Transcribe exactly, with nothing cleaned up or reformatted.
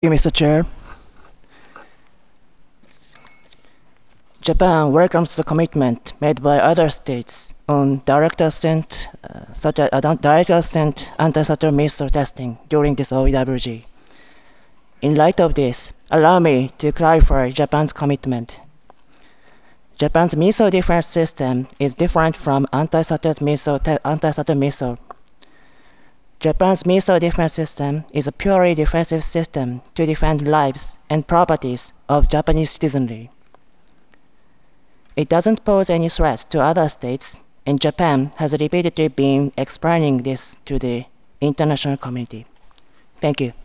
you, Mister Chair. Japan welcomes the commitment made by other states on direct assent, uh, such as uh, direct assent anti-Saturn missile testing during this O E W G. In light of this, allow me to clarify Japan's commitment. Japan's missile defense system is different from anti-Saturn missile, anti-Saturn missile. Japan's missile defense system is a purely defensive system to defend lives and properties of Japanese citizenry. It doesn't pose any threats to other states, and Japan has repeatedly been explaining this to the international community. Thank you.